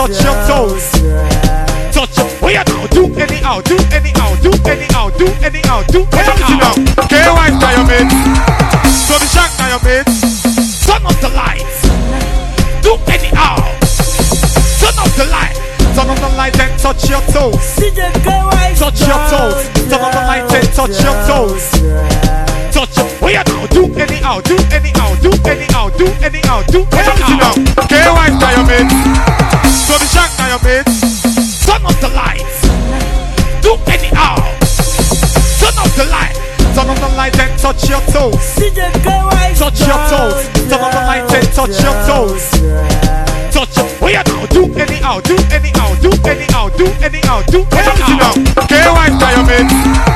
touch your toes. Touch your, oh yeah now, do anyhow, do anyhow, do anyhow, do anyhow, do anyhow. K-White now your mates, so the shark now your mates. Turn off the lights, do anyhow. Turn off the light, turn off the light and touch your toes. Touch your toes, turn off the light and touch your toes. Touch your, oh yeah now, do anyhow, do anyhow, do anyhow, do anyhow, do anyhow. K-White now your mates, so the shark now your mates. Turn off the lights, do anyhow. Turn off the light, turn off the light and touch your toes. Touch your toes, turn off the light and touch your toes. Touch your, oh yeah now, do anyhow, do anyhow, do anyhow, do anyhow, do anyhow. K-White now your mates.